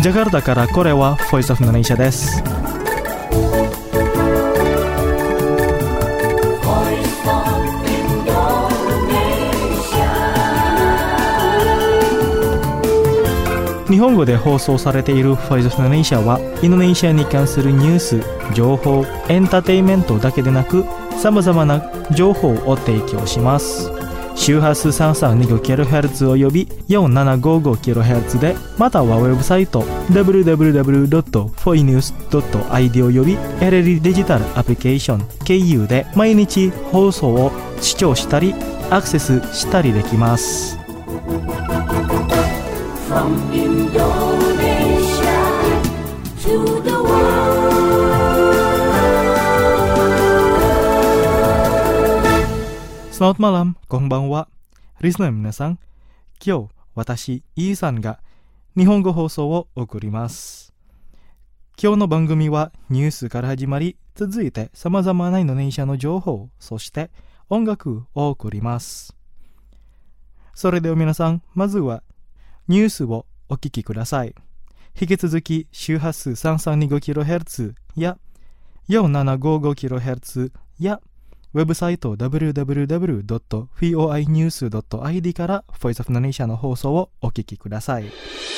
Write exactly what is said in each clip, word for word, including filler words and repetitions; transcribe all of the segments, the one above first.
ジャカルタからこれは Voice of Indonesia です。日本語で放送されている Voice of Indonesia はインドネシアに関するニュース、情報、エンターテインメントだけでなくさまざまな情報を提供します。周波数 さんさんにごキロヘルツ および よんななごごキロヘルツ で、またはウェブサイト ダブリューダブリューダブリュードットフォイニュースドットアイディー および エルエル デジタルアプリケーション経由で毎日放送を視聴したりアクセスしたりできます。From Indonesia to the world. Selamat malam, konbanwa. Listener の皆さん、今日私イーさんが日本語放送を送ります。今日の番組はニュースから始まり、続いて様々なインドネシアの情報、そして音楽を送ります。それでは皆さん、まずはニュースをお聞きください。引き続き周波数 さんさんにごキロヘルツ や よんななごごキロヘルツ やウェブサイト ダブリューダブリューダブリュードットフォイニュースドットアイディー から Voice of Indonesia の放送をお聞きください。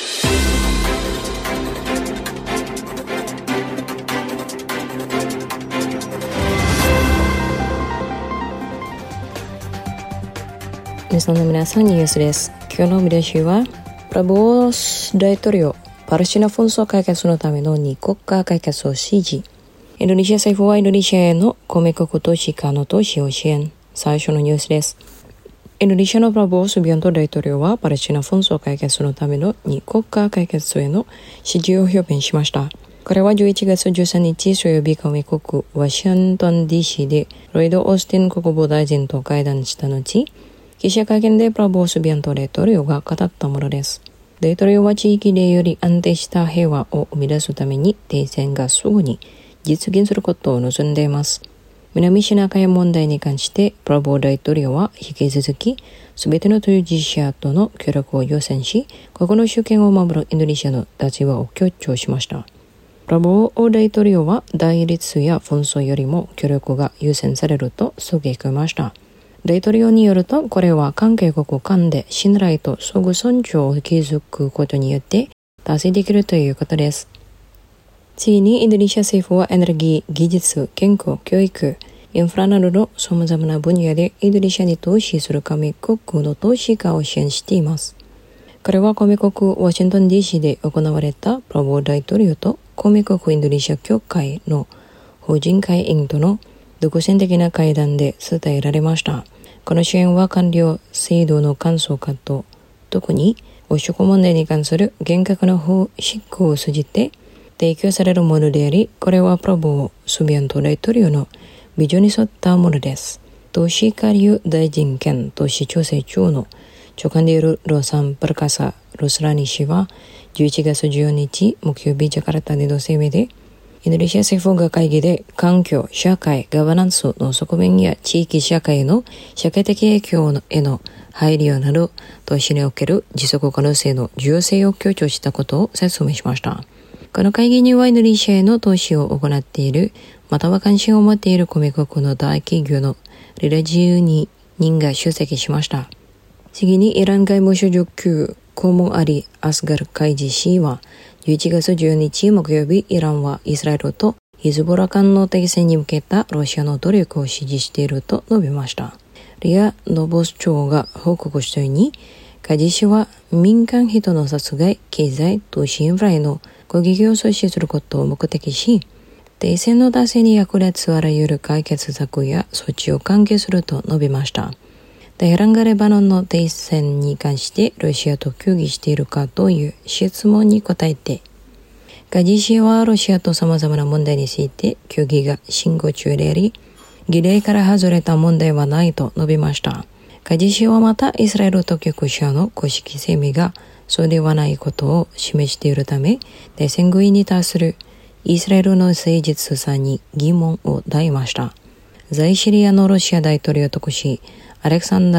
リスナーの皆さん、ニュースです。今日の見出しはPrabowo大統領パレスチナ紛争解決のための二国家解決を指示。インドネシア政府はインドネシアへの加盟国投資家の投資を支援。最初のニュースです。インドネシアのプラボー・スビアント大統領はパレスチナ紛争解決のための二国家解決への支持を表明しました。これはじゅういちがつじゅうさんにち水曜日、加盟国ワシントン ディーシー でロイド・オースティン国防大臣と会談した後、記者会見でプラボー・スビアント大統領が語ったものです。大統領は地域でより安定した平和を生み出すために停戦がすぐに実現することを望んでいます。南シナ海問題に関してプラボー大統領は引き続きすべての当事者との協力を優先し、国の主権を守るインドネシアの立場を強調しました。プラボー大統領は対立や紛争よりも協力が優先されると訴えました。大統領によると、これは関係国間で信頼と相互尊重を築くことによって達成できるということです。次に、インドネシア政府はエネルギー、技術、健康、教育、インフラなどの様々な分野でインドネシアに投資する加盟国の投資家を支援しています。これは加盟国ワシントン ディーシー で行われたプラボー大統領と加盟国インドネシア協会の法人会員との独占的な会談で伝えられました。この支援は官僚制度の簡素化と、特に汚職問題に関する厳格な法執行を通じて提供されるものであり、これはプラボー・スビアント大統領のビジョンに沿ったものです。投資下流大臣兼投資調整中の長官であるロサン・プルカサ・ロスラニ氏はじゅういちがつじゅうよっか木曜日、ジャカルタでの声明で、インドネシア政府が会議で環境、社会、ガバナンスの側面や地域社会への社会的影響への配慮など、投資における持続可能性の重要性を強調したことを説明しました。この会議にはインドネシアへの投資を行っている、または関心を持っている加盟国の大企業のレラじゅうににんが出席しました。次に、イラン外務省上級顧問アリ・アスガルカイジ氏は、じゅういちがつじゅうにち木曜日、イランはイスラエルとヒズボラ間の停戦に向けたロシアの努力を支持していると述べました。リア・ノボス長が報告したように、カジ氏は民間人の殺害、経済、投資インフラへの攻撃を阻止することを目的し、停戦の達成に役立つあらゆる解決策や措置を歓迎すると述べました。テヘランがレバノンの停戦に関してロシアと協議しているかという質問に答えて、カジ氏はロシアと様々な問題について協議が進行中であり、儀礼から外れた問題はないと述べました。カジ氏はまたイスラエル当局者の公式声明がそうではないことを示しているため、停戦合意に対するイスラエルの誠実さに疑問を抱いました。在シリアのロシア大統領特使アレクサンダー・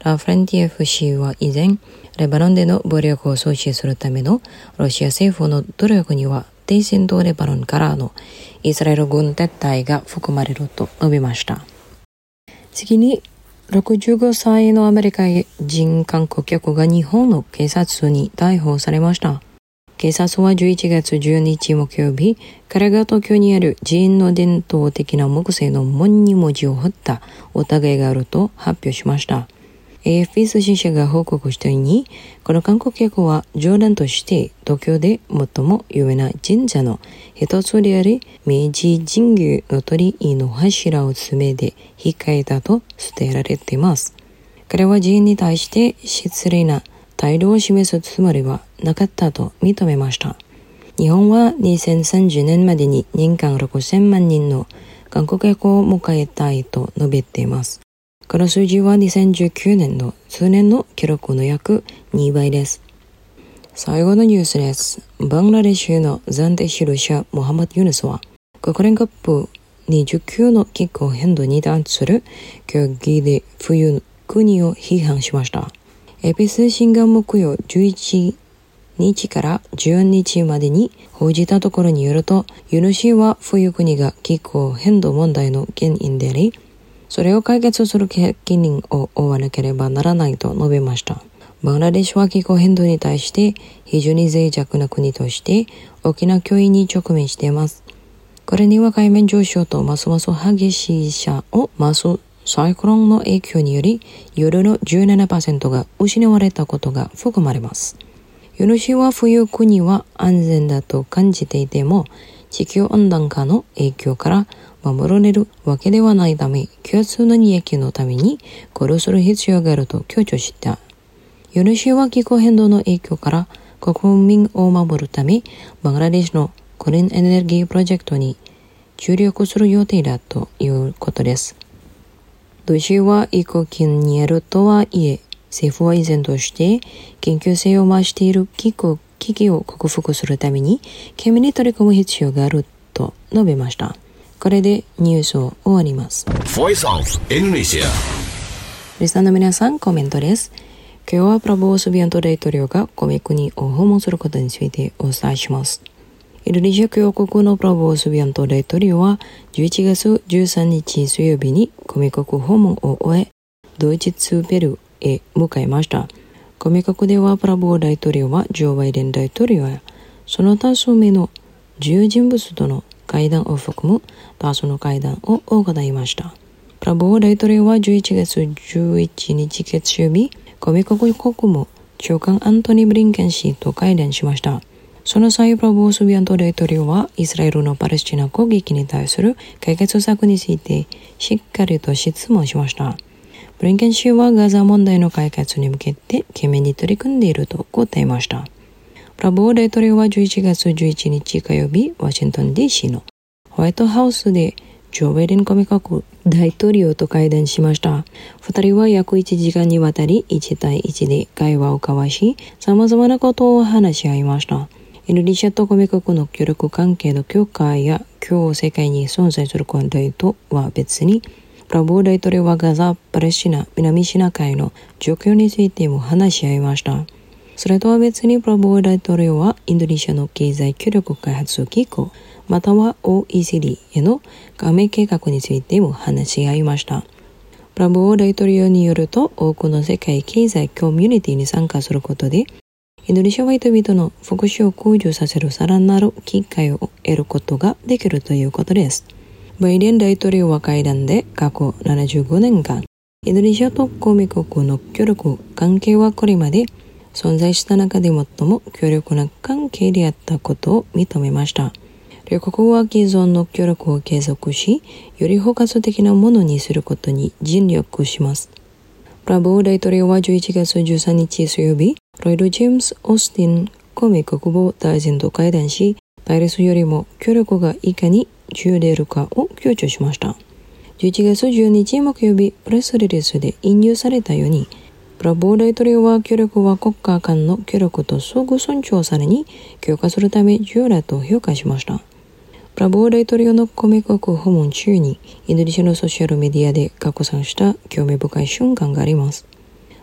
ラフレンティエフ氏は以前、レバノンでの暴力を阻止するためのロシア政府の努力には、停戦とレバノンからのイスラエル軍撤退が含まれると述べました。次に、ろくじゅうごさいのアメリカ人観光客が日本の警察に逮捕されました。警察はじゅういちがつじゅうににち木曜日、彼が東京にある寺院の伝統的な木製の門に文字を彫った疑いがあると発表しました。エーエフピー 通信社が報告したように、この観光客は冗談として東京で最も有名な神社の一つであり、明治神宮の鳥居の柱を爪で引っかいたと伝えられています。彼は寺院に対して失礼な態度を示すつもりはなかったと認めました。日本はにせんさんじゅうねんまでに年間ろくせんまんにんの観光客を迎えたいと述べています。この数字はにせんじゅうきゅうねんの通年の記録の約にばいです。最後のニュースです。バングラデシュの暫定指導者モハマド・ユヌスは国連カップにじゅうきゅうの気候変動に関する協議で冬国を批判しました。エーピー 通信が木曜じゅういちにちからじゅうよっかまでに報じたところによると、ユヌ氏は冬国が気候変動問題の原因であり、それを解決する責任を負わなければならないと述べました。バングラデシュは気候変動に対して非常に脆弱な国として大きな脅威に直面しています。これには海面上昇とますます激しい射を増すサイクロンの影響により、夜の じゅうななパーセント が失われたことが含まれます。ユヌ氏は冬国は安全だと感じていても、地球温暖化の影響から守られるわけではないため、共通の利益のために考慮する必要があると強調した。ユヌ氏は気候変動の影響から国民を守るため、バングラデシュのクリーンエネルギープロジェクトに注力する予定だということです。都市は移行期にあるとはいえ、政府は依然として緊急性を増している気候危機を克服するために懸命に取り組む必要があると述べました。これでニュースを終わります。 Voice of Indonesia。 リスナーの皆さん、コメントです。今日はプラボー・スビアント大統領が米国を訪問することについてお伝えします。インドネシア共和国のプラボー・スビアント大統領はじゅういちがつじゅうさんにち水曜日に米国訪問を終え、ドイツペルーへ向かいました。米国ではプラボー大統領はジョー・バイデン大統領やその多数名の重要人物との会談を含む多数の会談を行いました。プラボー大統領はじゅういちがつじゅういちにち月曜日、米国国務長官アントニー・ブリンケン氏と会談しました。その際、プラボー・スビアント大統領はイスラエルのパレスチナ攻撃に対する解決策についてしっかりと質問しました。ブリンケン氏はガザ問題の解決に向けて懸命に取り組んでいると答えました。プラボー大統領はじゅういちがつじゅういちにち火曜日、ワシントン ディーシー のホワイトハウスでジョー・バイデン米国大統領と会談しました。二人は約いちじかんにわたりいちたいいちで会話を交わし、様々なことを話し合いました。インドネシアと米国の協力関係の強化や今日世界に存在する問題とは別に、プラボー大統領はガザ、パレスチナ、南シナ海の状況についても話し合いました。それとは別にプラボー大統領はインドネシアの経済協力開発機構、または オーイーシーディー への加盟計画についても話し合いました。プラボー大統領によると、多くの世界経済コミュニティに参加することで、インドネシアは人々の福祉を向上させるさらなる機会を得ることができるということです。バイデン大統領は会談で過去ななじゅうごねんかん、インドネシアと米国の協力関係はこれまで存在した中で最も強力な関係であったことを認めました。両国は既存の協力を継続し、より包括的なものにすることに尽力します。プラボー大統領はじゅういちがつじゅうさんにち水曜日、ロイド・ジェームス・オースティン米国防大臣と会談し、対立よりも協力がいかに重要であるかを強調しました。じゅういちがつじゅうににち木曜日、プレスリリースで引用されたように、プラボー大統領は協力は国家間の協力と相互尊重さらに強化するため重要だと評価しました。プラボー大統領の米国訪問中にインドネシアのソーシャルメディアで拡散した興味深い瞬間があります。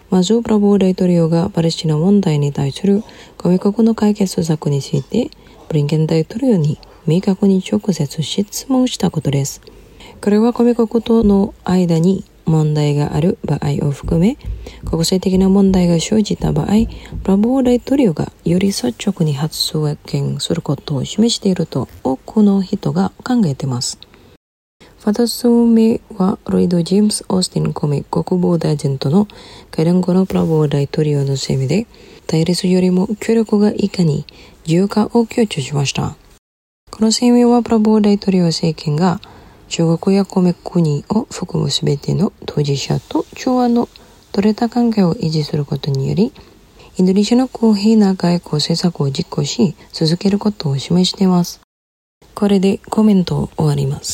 まずプラボー大統領がパレスチナ問題に対する加盟国の解決策についてブリンケン大統領に明確に直接質問したことです。これは加盟国との間に問題がある場合を含め、国際的な問題が生じた場合、プラボー大統領がより率直に発言することを示していると多くの人が考えています。ふたつめはロイド・ジェームス・オースティン米国防大臣との会談後のプラボー大統領の声明で、対立よりも協力がいかに重要かを強調しました。この声明はプラボー大統領政権が中国や米国を含むすべての当事者と調和の取れた関係を維持することにより、インドネシアの公平な外交政策を実行し続けることを示しています。これでコメントを終わります。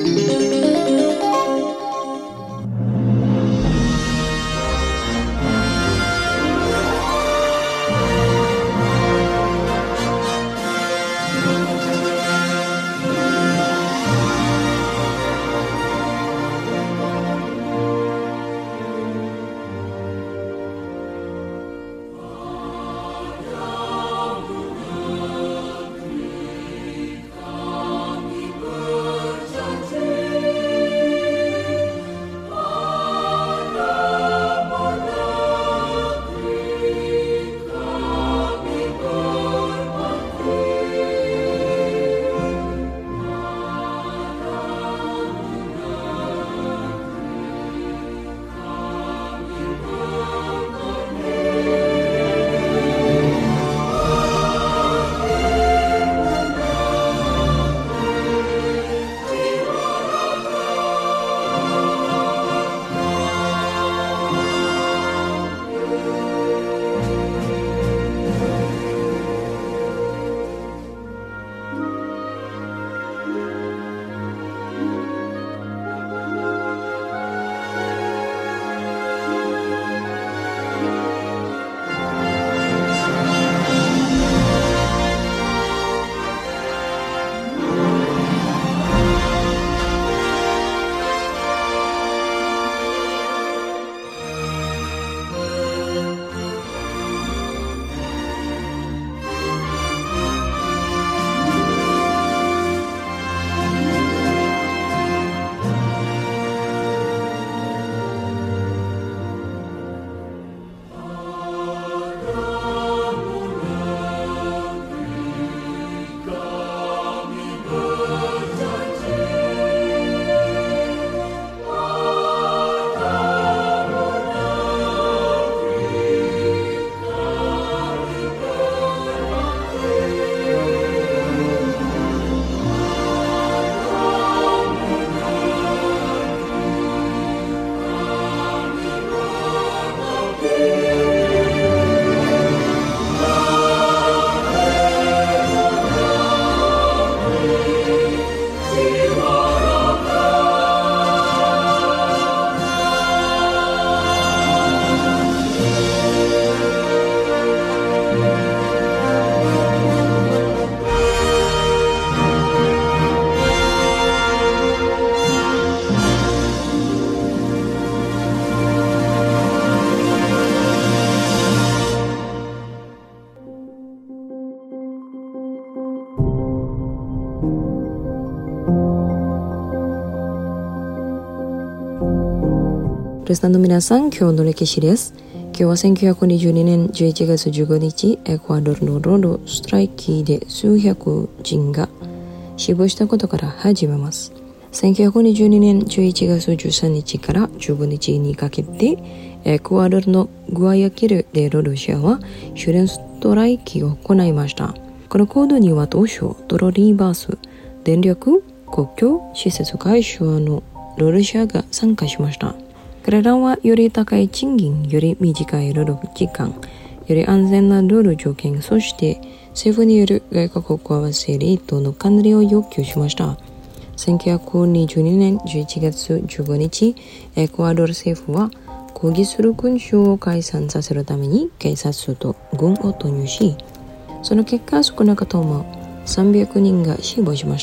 リスナーの皆さん、今日の歴史です。今日はせんきゅうひゃくにじゅうにねんじゅういちがつじゅうごにち、エクアドルの労働ストライキで数百人が死亡したことから始めます。せんきゅうひゃくにじゅうにねんじゅういちがつじゅうさんにちからじゅうごにちにかけて、エクアドルのグアヤキルで労働者は終電ストライキを行いました。この行動には当初、トロリーバース、電力、公共施設会社の労働者が参加しました。彼らはより高い賃金、より短い労働時間、より安全な労働条件、そして政府による外国為替レートの管理を要求しました。せんきゅうひゃくにじゅうにねんじゅういちがつじゅうごにち、エクアドル政府は抗議する群衆を解散させるために警察と軍を投入し、その結果少なくともさんびゃくにんが死亡しました。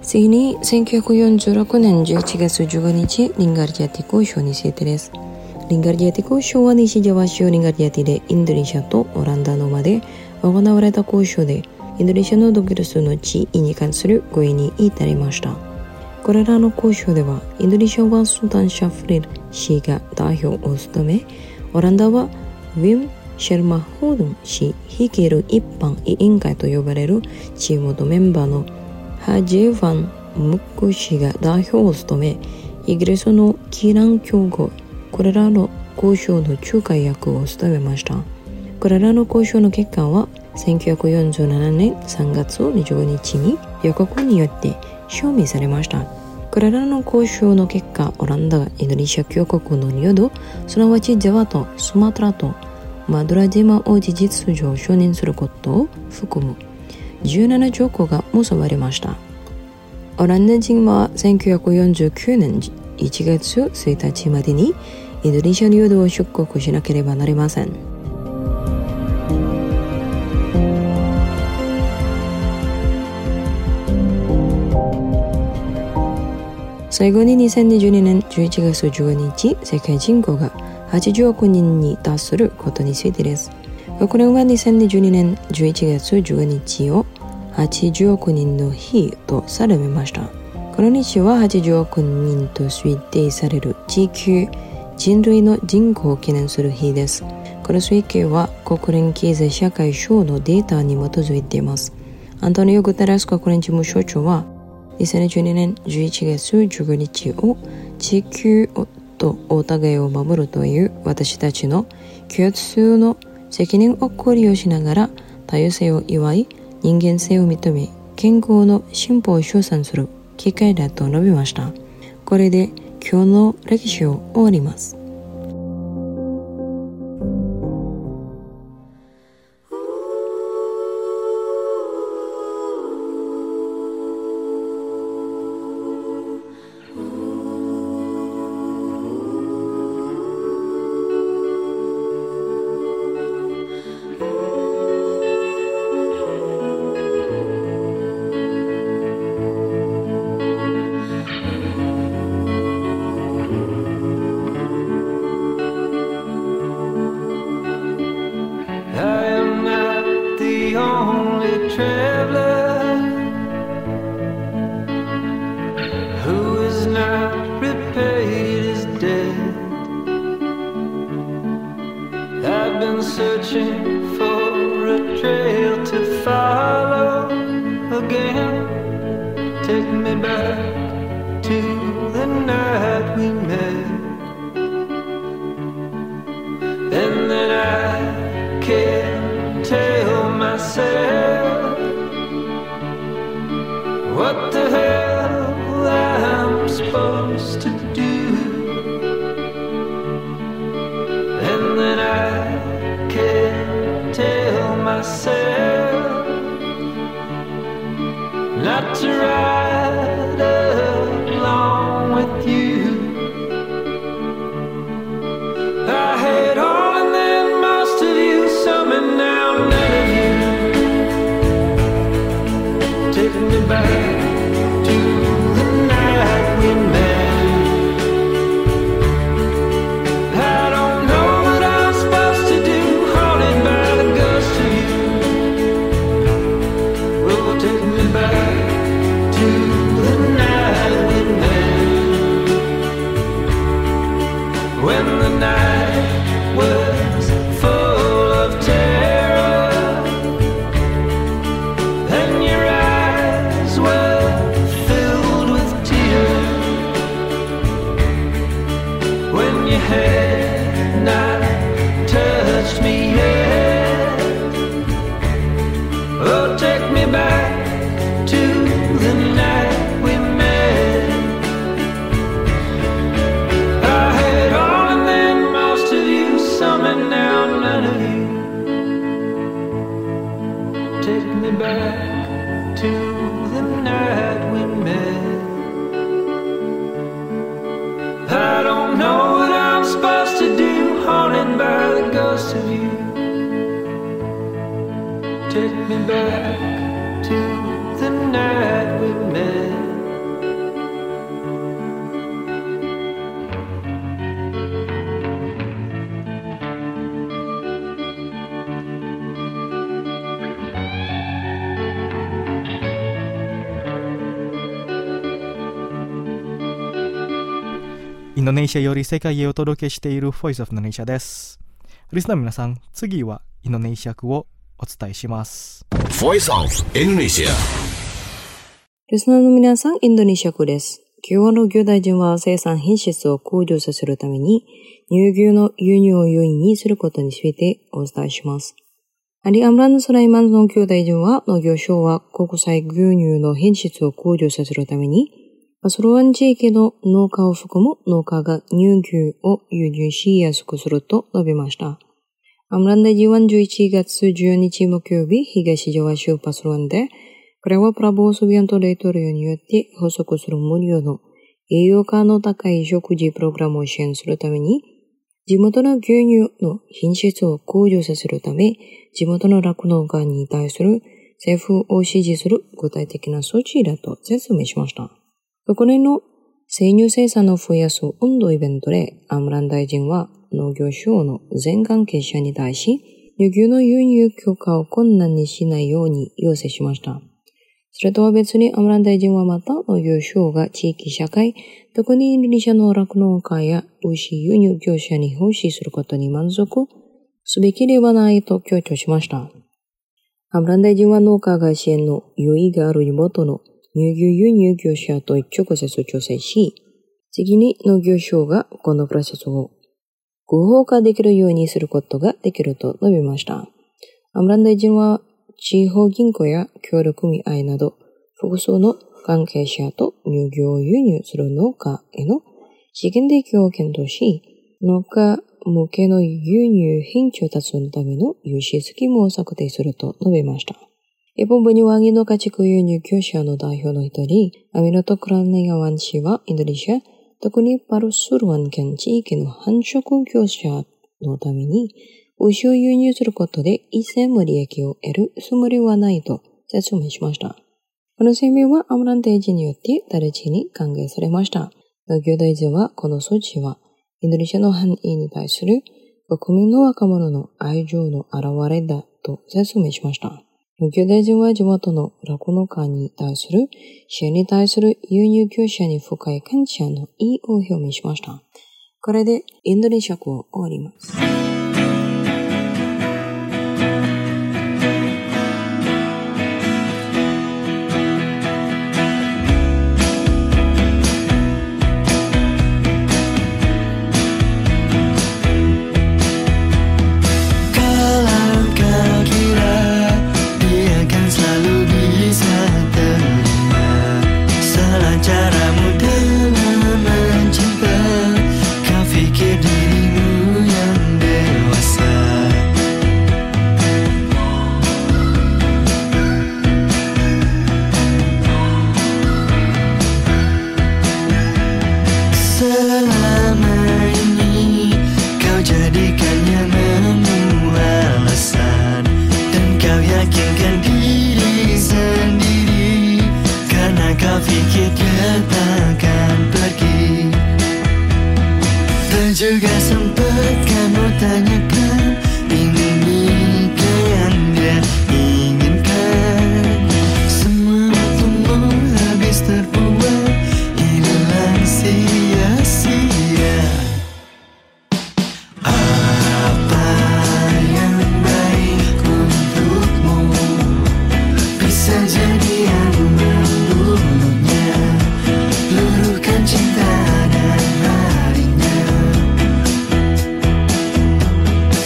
次にせんきゅうひゃくよんじゅうろくねんじゅういちがつじゅうごにち、リンガルジャティ交渉についてです。リンガルジャティ交渉は西ジャワ州リンガルジャティでインドネシアとオランダの間で行われた交渉で、インドネシアの独立の地位に関する合意に至りました。これらの交渉では、インドネシアはスルタン・シャフリル氏が代表を務め、オランダはウィム・シェルマ・ホードン氏率いる一般委員会と呼ばれるチームのメンバーのハジェ・ファン・ムック氏が代表を務め、イギリスのキーラン協会、これらの交渉の仲介役を務めました。これらの交渉の結果は、せんきゅうひゃくよんじゅうななねんさんがつにじゅうごにちに予告によって承認されました。これらの交渉の結果、オランダがインドネシア共和国の領土、すなわちジャワとスマトラとマドラ島を事実上承認することを含むじゅうなな条項が結ばれました。オランダ人はせんきゅうひゃくよんじゅうきゅうねんいちがつついたちまでにインドネシア領土を出国しなければなりません。最後ににせんにじゅうにねんじゅういちがつじゅうごにち、世界人口がはちじゅうおくにんに達することについてです。国連はにせんにじゅうにねんじゅういちがつじゅうごにちをはちじゅうおくにんの日と定めました。この日ははちじゅうおくにんと推定される地球人類の人口を記念する日です。この推計は国連経済社会省のデータに基づいています。アントニオ・グテレス国連事務総長はにせんにじゅうにねんじゅういちがつじゅうごにちを地球とお互いを守るという私たちの共通の責任を考慮しながら多様性を祝い、人間性を認め、健康の進歩を称賛する機会だと述べました。これで今日の歴史を終わります。 Searching for a trail to follow again. Take me back to the night we met. And then I can't tell myself what the hell I'm supposed to do. And then I can't tell myself not to ride along with you. I had all and then most of you, some and now none of you. Take me back to the night we met. When the night was full of terror and your eyes were filled with tears, when you had not touched me yet. Oh, take me back to the night we met. I had all and then most of you, some and now none of you. Take me back to the night we met. I don't know what I'm supposed to do, haunted by the ghost of you. Take me back to the night we met. インドネシアより世界へお届けしている Voice of Indonesia です。リスナーの皆さん、次はインドネシア語をお伝えします。 Voice of Indonesia。 リスナーの皆さん、インドネシア語です。今日の牛大臣は生産品質を向上させるために、乳牛の輸入を容易にすることについてお伝えします。アリ・アムラン・スライマンの牛大臣は、農業省は国際牛乳の品質を向上させるために、パスロワン地域の農家を含む農家が乳牛を輸入しやすくすると述べました。アムラン大臣はじゅういちがつじゅうににち木曜日、東ジャワ州パスロワンで、これはプラボースビアント大統領によって発足する無料の栄養価の高い食事プログラムを支援するために、地元の牛乳の品質を向上させるため、地元の酪農家に対する政府を支持する具体的な措置だと説明しました。昨年の生乳生産を増やす運動イベントで、アムラン大臣は農業省の全関係者に対し、乳牛の輸入許可を困難にしないように要請しました。それとは別にアムラン大臣はまた農業省が地域社会、特にインドネシアの酪農家や牛輸入業者に奉仕することに満足すべきではないと強調しました。アムラン大臣は農家が支援の余裕がある地元の乳牛輸入業者と直接調整し、次に農業省がこのプロセスを合法化できるようにすることができると述べました。アムラン大臣は地方銀行や協力組合など複数の関係者と乳牛を輸入する農家への資金提供を検討し、農家向けの輸入品調達のための融資スキームを策定すると述べました。一方、ブニワギの家畜輸入業者の代表の一人、アミラト・クランネガワン氏は、インドネシア、特にパルスルワン県地域の繁殖業者のために、牛を輸入することで一銭も利益を得るつもりはないと説明しました。この声明はアムラン大臣によって直ちに歓迎されました。農業大臣はこの措置は、インドネシアの繁栄に対する国民の若者の愛情の表れだと説明しました。農業大臣は地元の酪農家に対する支援に対する輸入業者に深い感謝の意を表明しました。これでインドネシア語を終わります。 Juga sempat kamu tanyakan, ingin nikah yang dia inginkan. Semua waktumu habis terbuang, hilang sia-sia. Apa yang baik untukmu bisa jadi yang membunuhnya. Luruhkan cinta dan harinya.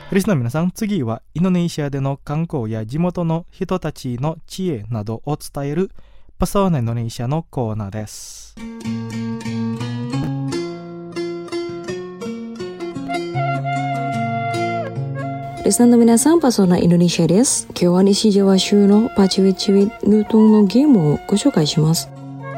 リスナーの皆さん、次はインドネシアでの観光や地元の人たちの知恵などを伝えるパソーナインドネシアのコーナーです。 リスナーの皆さん、パソーナインドネシアです。今日は西ジャワ州のパチウィチウィヌートンのゲームをご紹介します。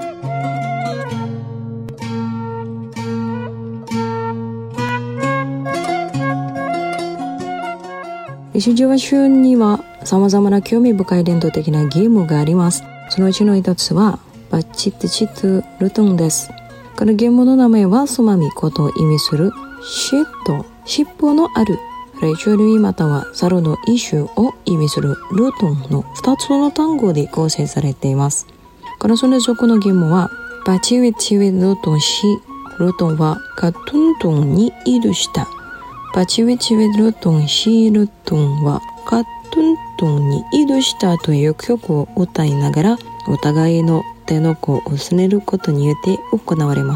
西ジャワ州には様々な興味深い伝統的なゲームがあります。そのうちの一つはバチットチットルトンです。このゲームの名前はソマミことを意味するシッと尻尾のある霊長類または猿の一種を意味するルトンのふたつの単語で構成されています。このそれぞれのゲームはバチウィチウィルトンシルトンはカトントンに移動したバチウィチウィルトンシルトンはカトントンに移動したという曲を歌いながらお互いの手の甲をすねることによって行われます。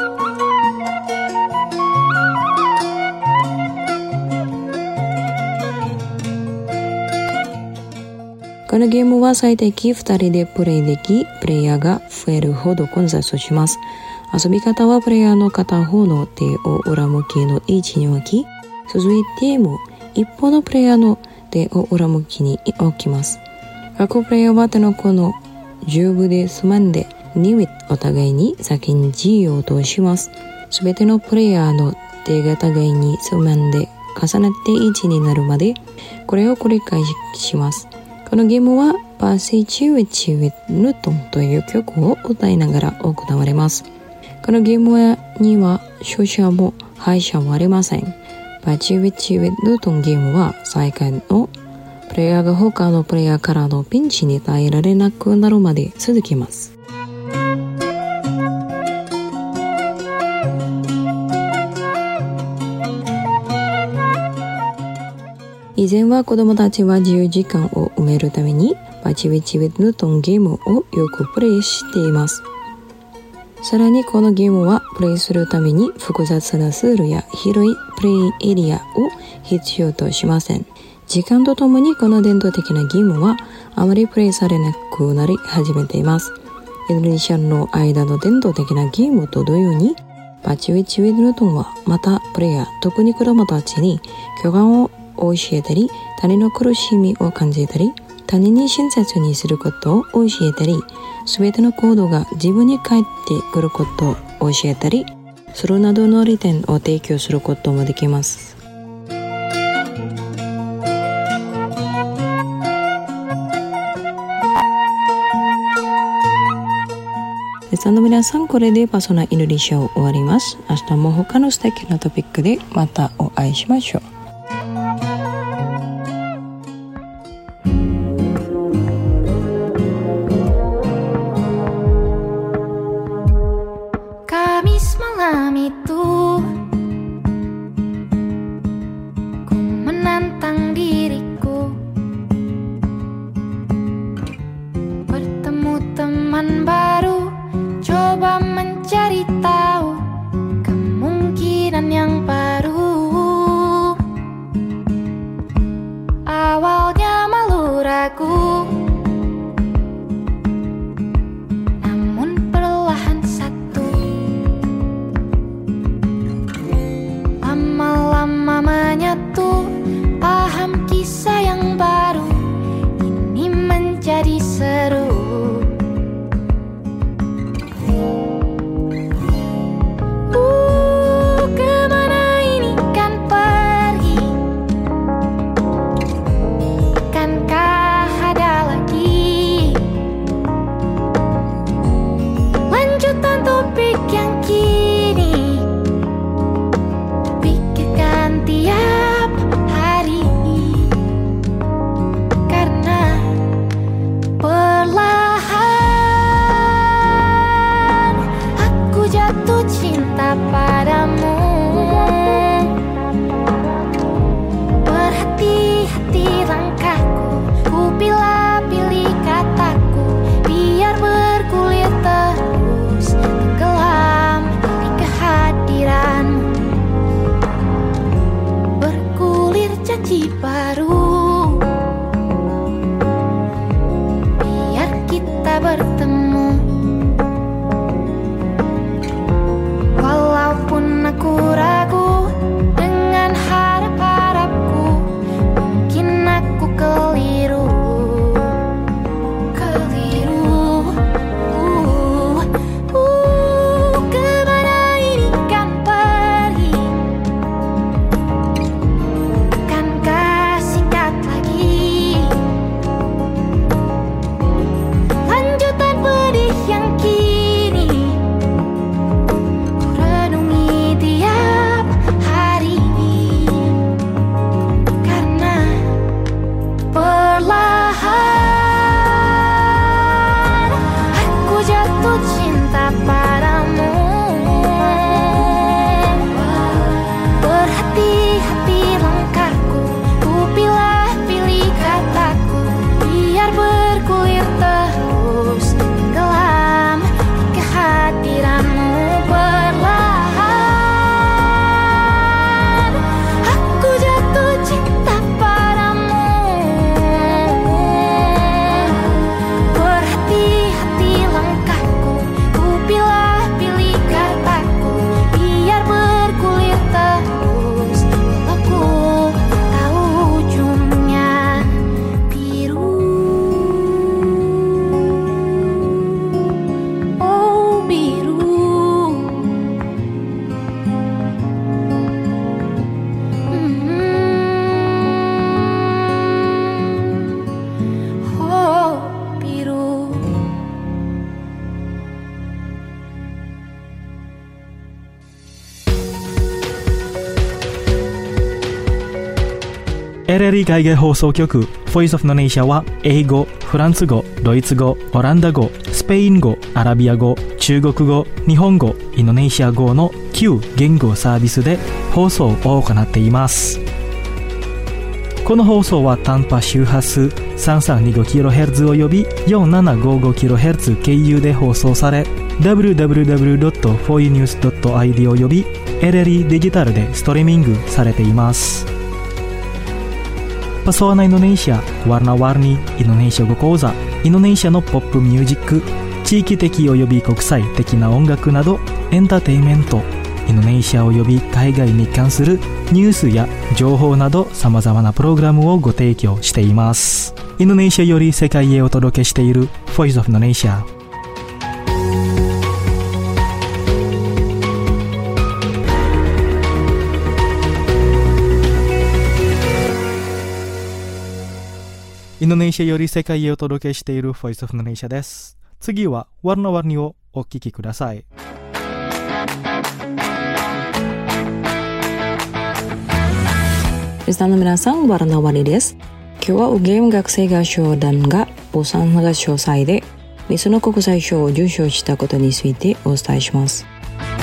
このゲームは最適ふたりでプレイでき、プレイヤーが増えるほど混雑します。遊び方はプレイヤーの片方の手を裏向きの位置に置き、続いても一方のプレイヤーの手を裏向きに置きます。各プレイヤーは手の甲の上部でつまんで、にウィットお互いに先に G を通します。すべてのプレイヤーの手が互いにつまんで重なっていちになるまで、これを繰り返します。このゲームはパーセチウィチウィヌトンという曲を歌いながら行われます。このゲームには勝者も敗者もありません。パチウィチウィヌトンゲームは最下位のプレイヤーが他のプレイヤーからのピンチに耐えられなくなるまで続きます。以前は子供たちは自由時間を埋めるためにパチウィチウィヌトンゲームをよくプレイしています。さらにこのゲームはプレイするために複雑なツールや広いプレイエリアを必要としません。時間とともにこの伝統的なゲームはあまりプレイされなくなり始めています。インドネシアの間の伝統的なゲームと同様にパチウィチウィヌトンはまたプレイヤー、特に子供たちに共感を教えたり、他人の苦しみを感じたり、他人に親切にすることを教えたり、すべての行動が自分に返ってくることを教えたりするなどの利点を提供することもできます。リスナーの皆さん、これでパソナインドネシアを終わります。明日も他の素敵なトピックでまたお会いしましょう。 Malam itu ku menantang diriku bertemu teman baru, coba mencari tahu kemungkinan yang baru. Berhati-hati langkahku, ku pilih-pilih kataku, biar bergulir terus tenggelam kehadiranmu perlahan. Aku jatuh cinta padamu. Berhati-hati langkahku, ku pilih-pilih kataku, biar bergulir terus walau ku tahu ujungnya biru. Oh biru. Hmm. Oh biru. エルエルイー 海外放送局 Voice of Indonesia は英語、フランス語、ドイツ語、オランダ語、スペイン語、アラビア語、中国語、日本語、インドネシア語のきゅう言語サービスで放送を行っています。この放送は短波周波数 さんさんにごキロヘルツ および よんななごごキロヘルツ 経由で放送され ダブリューダブリューダブリュードットフォーユーニュースドットアイディー および エルエルイー デジタルでストリーミングされています。Pesona Indonesia, warna-warni Indonesia語講座、インドネシアのポップミュージック、地域的および国際的な音楽などエンターテインメント、インドネシアおよび海外に関するニュースや情報などさまざまなプログラムをご提供しています。インドネシアより世界へお届けしている Voice of Indonesia。インドネシアより世界へお届けしている Voice of Indonesia です。次はワルナワルニをお聞きください。 リスナーの皆さん、ワルナワリです。今日はウゲーム学生合唱団が釜山合唱祭でミスの国際賞を受賞したことについてお伝えします。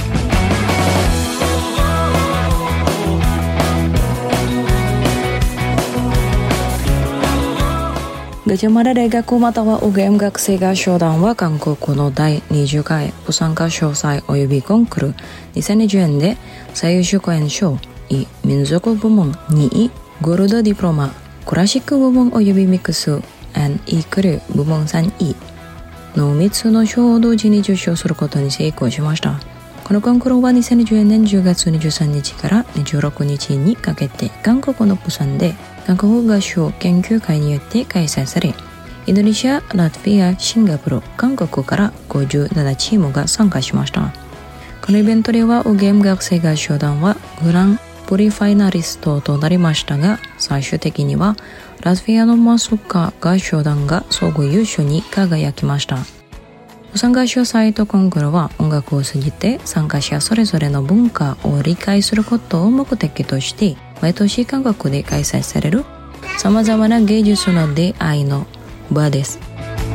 ガジャマラ大学またはウゲーム学生合唱団は韓国のだいにじゅうかい釜山合唱祭およびコンクールにせんにじゅうねんで最優秀公演賞이民族部門にい、ゴールドディプロマ、クラシック部門およびミックス and イクル部門さんいのみっつの賞を同時に受賞することに成功しました。このコンクールはにせんにじゅうねんじゅうがつにじゅうさんにちからにじゅうろくにちにかけて韓国の釜山で韓国合唱研究会によって開催され、インドネシア、ラトビア、シンガポール、韓国からごじゅうななチームが参加しました。このイベントではウゲーム学生合唱団はグランプリファイナリストとなりましたが、最終的にはラトビアのマスカ合唱団が総合優勝に輝きました。釜山合唱祭とコンクールは音楽を通じて参加者それぞれの文化を理解することを目的として毎年韓国で開催されるさまざまな芸術の出会いの場です。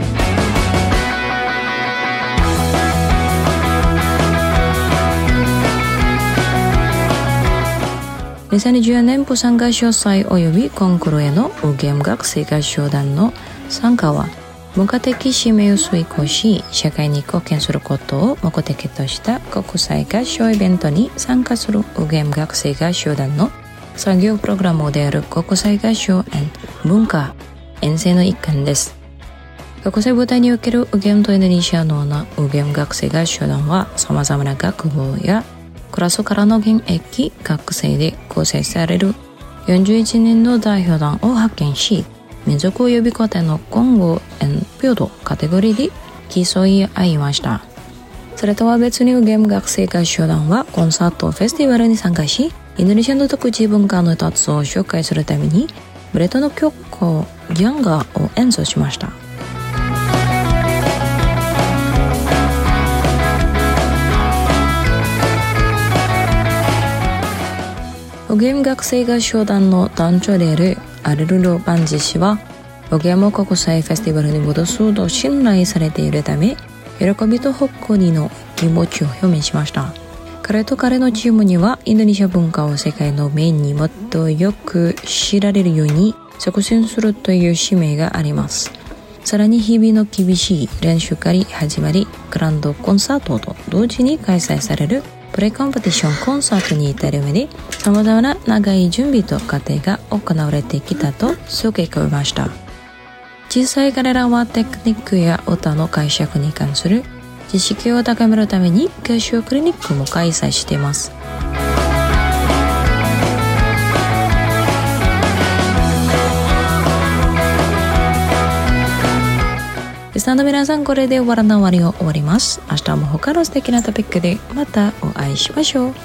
にせんにじゅうねん釜山合唱祭およびコンクールへのウゲーム学生合唱団の参加は文化的使命を遂行し社会に貢献することを目的とした国際合唱イベントに参加するウゲーム学生合唱団の作業プログラムである国際合唱文化遠征の一環です。国際舞台におけるウゲームとインドネシアのウゲーム学生合唱団はさまざまな学部やクラスからの現役学生で構成されるよんじゅういちにんの代表団を派遣し、民族及び個体の混合平等カテゴリーで競い合いました。それとは別にウゲーム学生合唱団はコンサートフェスティバルに参加し、インドネシアの独自文化の一つを紹介するためにブレッドの曲ギャンガーを演奏しました。ウゲーム学生合唱団の団長であるアルルロ・バンジ氏は、ウゲーム国際フェスティバルに戻すと信頼されているため、喜びと誇りの気持ちを表明しました。 彼と彼のチームにはインドネシア文化を世界の面にもっとよく知られるように促進するという使命があります。さらに日々の厳しい練習から始まり、グランドコンサートと同時に開催されるプレコンペティションコンサートに至るまで、様々な長い準備と過程が行われてきたと推計されました。実際彼らはテクニックや歌の解釈に関する知識を高めるために教習クリニックも開催しています。リスナーの皆さん、これで終わらない終わりを終わります。明日も他の素敵なトピックでまたお会いしましょう。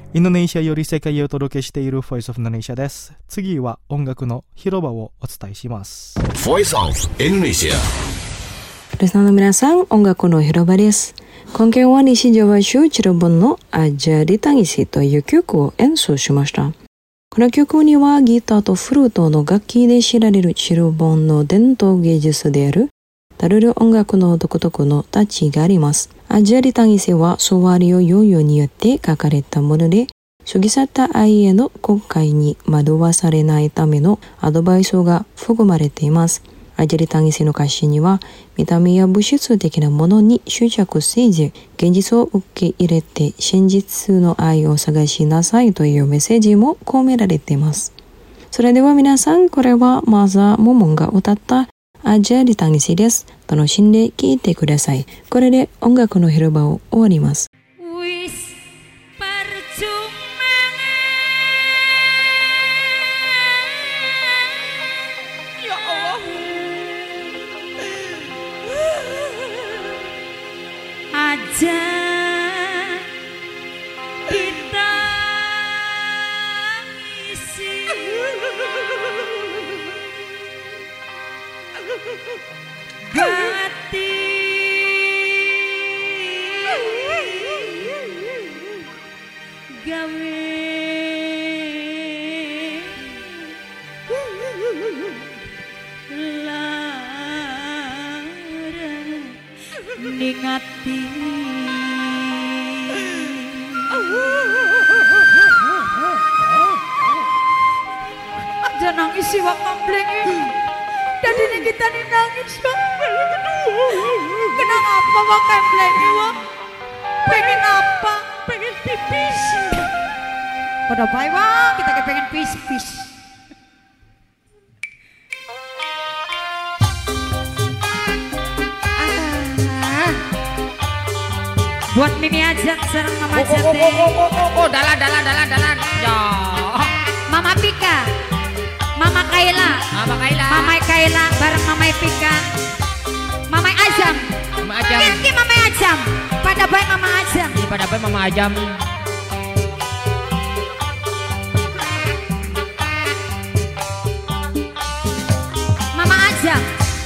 インドネシアより世界へお届けしている Voice of Indonesia です。次は音楽の広場をお伝えします。 Voice of Indonesia。 リスナーの皆さん、音楽の広場です。今回は西ジャワ州チルボンのアジャリタギシという曲を演奏しました。この曲にはギターとフルートの楽器で知られるチルボンの伝統芸術であるダルル音楽の独特のタッチがあります。アジャリタギシはソワリオヨーヨーによって書かれたもので、過ぎ去った愛への後悔に惑わされないためのアドバイスが含まれています。アジャリタギシの歌詞には、見た目や物質的なものに執着せず、現実を受け入れて真実の愛を探しなさいというメッセージも込められています。それでは皆さん、これはマザーモモンが歌ったアジャリタギシです。楽しんで聴いてください。これで音楽の広場を終わります。 Aja kita isi hati gawe ningati aja nangis sih wak kampleng jadi ini kita nih nangis wak kenapa wak kampleng wak pengen apa pengen pipis pada baik wak kita pengen pipis. Buat Mimi Ajat serang Mama Ajat deh. Oh, oh, oh, oh, oh, dalan, dalan, dalan, dalan. Ya. Mama Pika, Mama Kaila, Mama Kaila, Mama Kaila bareng Mama Pika, Mama Ajam, Mama Ajam. Ki Mama Ajam. Pada baik Mama Ajam. Iya, pada baik Mama Ajam. Mama Ajam.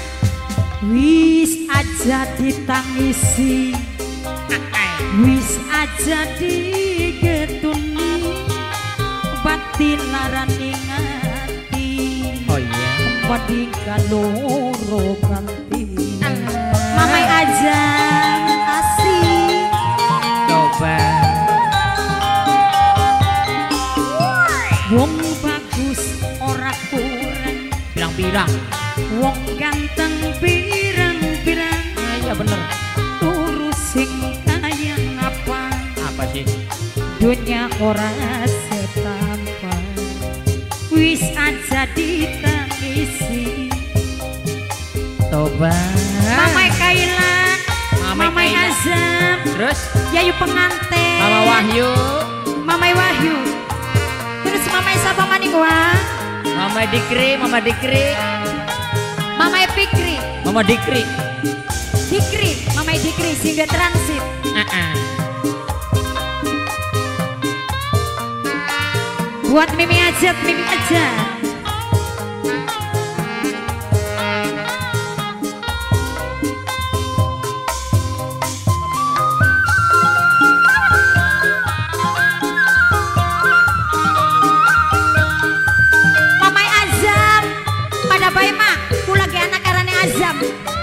Wis aja ditangisi. Wis aja digetuni batin larani ngati. Oh iya. Padingkan loro ganti. Mamai aja asik. Coba. Wong bagus ora kurang. Pirang-pirang. Wong ganteng pirang-pirang. Iya bener. Urus sing apa sih dunia ora setampa wis aja ditangisi toba Mama Kaila Mama, Mama Azam terus Yayu pengantin Mama Wahyu Mama Wahyu terus Mama siapa maningwa Mama Dikri Mama Dikri Mama Fikri Mama Dikri Dikri Mama Dikri sehingga transit uh-uh. Buat Mimi Ajat, Mimi Ajat. Mamai Azam, pada bayi mak, ku lagi anak karane Azam.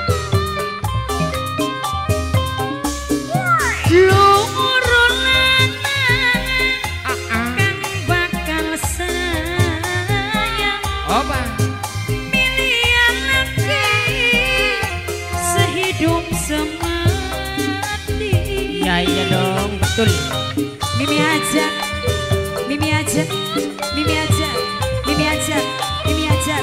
Betul. Mimi Ajat, Mimi Ajat, Mimi Ajat, Mimi Ajat, Mimi Ajat.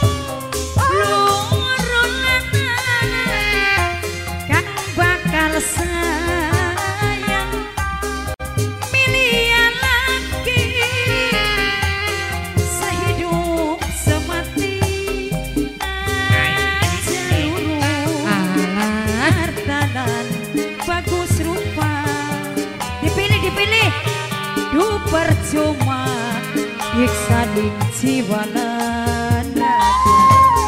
Kan bakal sayang milihan lagi sehidup semati hartanan bagus rupa. Dipilih, dipilih percuma nyiksa ning jiwa lan raga.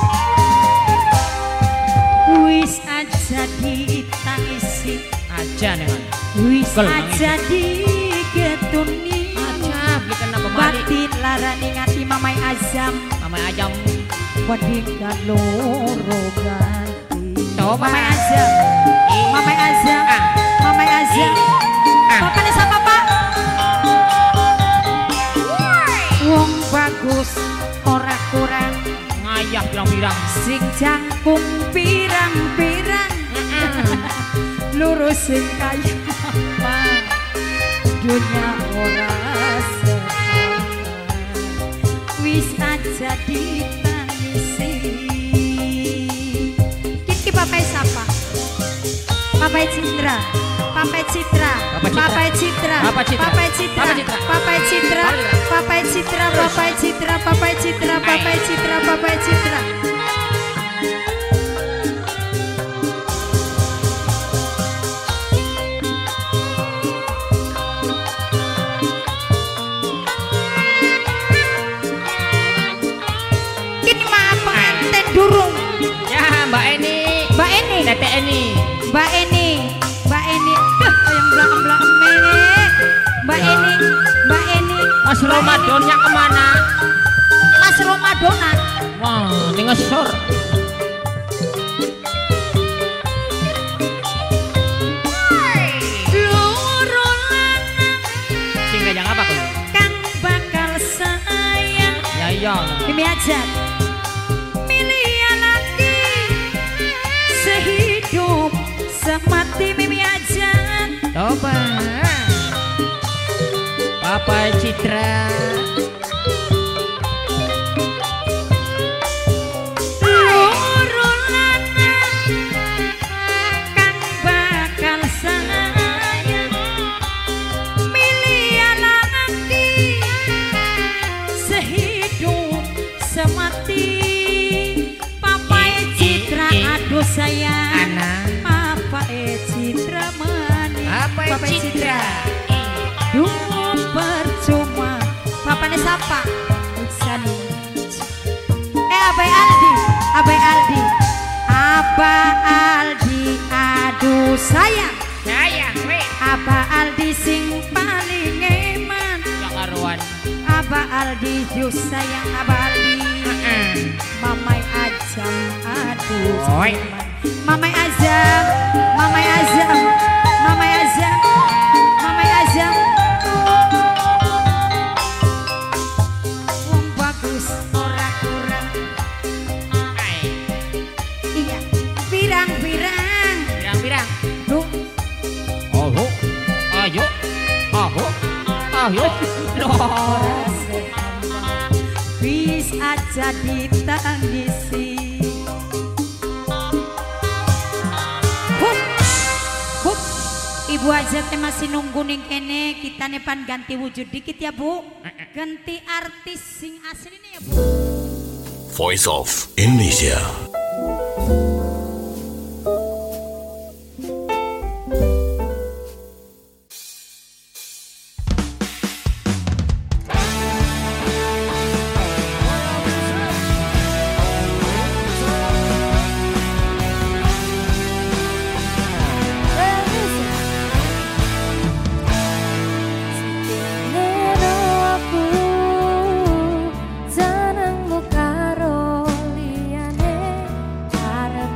Wis aja ditangisi Aja nih kan. wis Kel, aja digetuni Aja belikan apa balik. batin larani ngati mamai azam Mamai Ajam. wadingkan loro ganti. Coba. Mamai azam mamai azam Ah. mamai azam Ah. bapaknya siapa pak? Wong bagus ora kurang Ngayah pirang-pirang. sing jangkung pirang-pirang lurus sing kaya apa dunia ora sehat wis aja ditangisi. Kiki papai siapa? Papai Citra Papai Citra Papai Citra. Papai Citra Papai Citra. Papai Citra Papai Citra. Papai Citra Papai Citra Papai Citra Papai Citra Papai Citra. Kini mah pengantin durung Ya Mbak Eni. Mbak Eni Tete Eni. Mbak Eni Mbak Eni Duh yang belakang-belakang ini Mbak Ya. Eni Mbak Eni Mas Mbak Ramadannya kemana? Eni. Mas Romadona Wah, ini ngesor. loro lanang Sing gajang apa kau? kang bakal sayang Ya iya. Mimi aja milih lagi sehidup semati Mimi aja Coba. Papa Citra. loro lanang kang bakal sayang milih lagi sehidup semati Papa Citra aduh sayang Anak. Papa Citra manis Papa Citra. duh percuma papanya siapa? Sani eh Abai Aldi Abai Aldi Aba Aldi aduh sayang Saya, weh. Aba Aldi sing paling eman Yang karuan. Aba Aldi yuk sayang Aba Aldi Heeh. Mamai Azam aduh Oi. sayang. Mamai Azam Mamai Azam Mamai Azam Mamai Azam wong bagus ora kurang Hai. iya pirang-pirang Pirang-pirang. duh Oh, oh. Ayo. Ayo. Ayo. ora sekambang wis aja ditangisi. Hup, hup. Ibu aja teh masih nunggu ning kene, kita nepan ganti wujud dikit ya Bu. Ganti artis sing asli nih ya Bu. Voice of Indonesia. Neno aku seneng karo liyane arep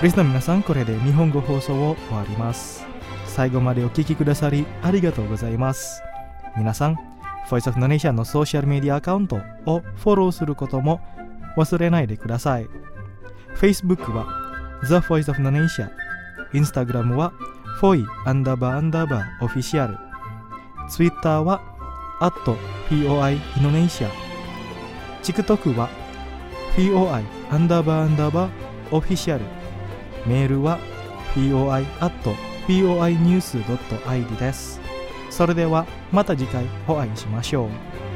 リスナーの皆さん、これで日本語放送を終わります。最後までお聞きくださりありがとうございます。皆さん、Voice of Indonesia のソーシャルメディアアカウントをフォローすることも忘れないでください。Facebook は The Voice of Indonesia、 Instagram は フォイ アンダーバーアンダーバーオフィシャル、 Twitter は アット フォイ Indonesia、 TikTok は フォイ アンダーバーアンダーバーオフィシャル、メールは フォイ アット フォイニュース ドットアイディー です。それではまた次回お会いしましょう。